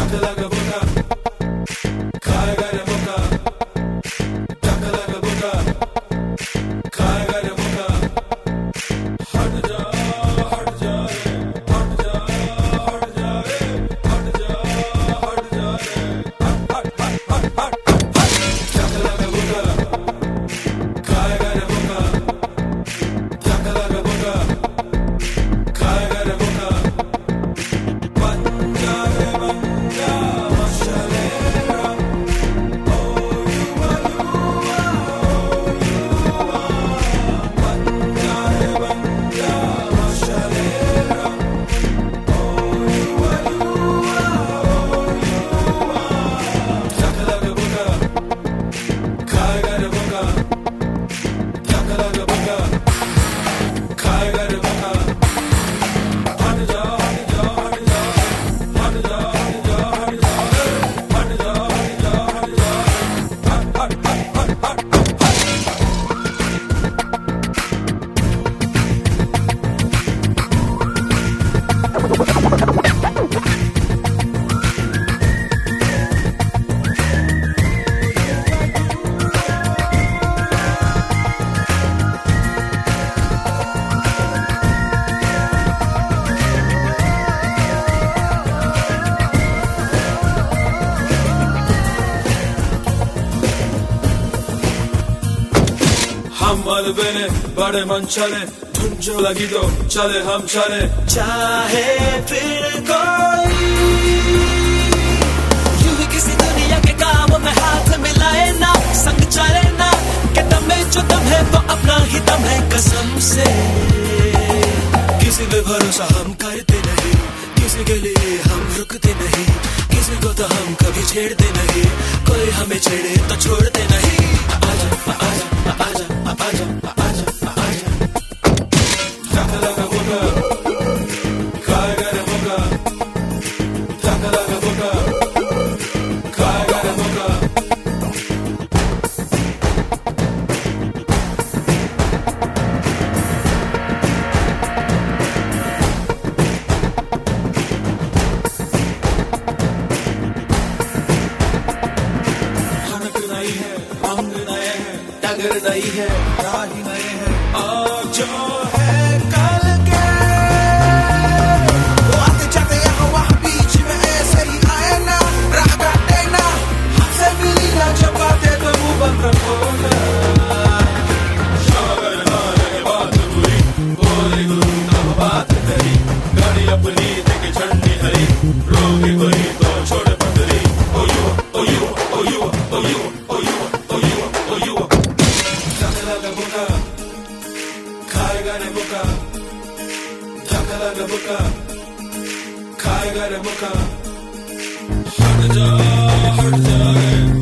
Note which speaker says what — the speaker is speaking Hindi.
Speaker 1: हम मलबे ने बड़े मन चले धुन जो लगी तो चले हम चले
Speaker 2: चाहे फिर कोई यूं ही किसी दुनिया के काम में हाथ मिलाए ना संग चले ना कि दम में जो दम है वो अपना ही दम है कसम से किसी पे भरोसा हम करते नहीं किसी के लिए हम रुकते नहीं किसी को तो हम कभी छेड़ते नहीं कोई हमें छेड़े तो छोड़ते नहीं आजा आजा आजा आजा आजा आजा
Speaker 1: Chaka-laka boka Kai-gare boka Chaka-laka boka Kai-gare boka हनक नहीं है अंग नए हैं डगर नहीं है राही नए हैं और जो है कल के
Speaker 3: वो आते जाते यहाँ वहाँ बीच में ऐसे ही आए ना राह काटे ना हमसे मिली ना जब बातें तो मुंह बंद रखो ना
Speaker 1: अगर ना लगे बात बुरी बोले गुरु तब बात करी गाड़ी अपनी देखे झंडी हरी रोके कोई तो छोड़ पतरी ओ यू ओ यू ओ यू ओ यू ओ यू ओ यू ओ यू Chaka-laka boka Kai-gare boka Chaka-laka boka Kai-gare boka हट जा रे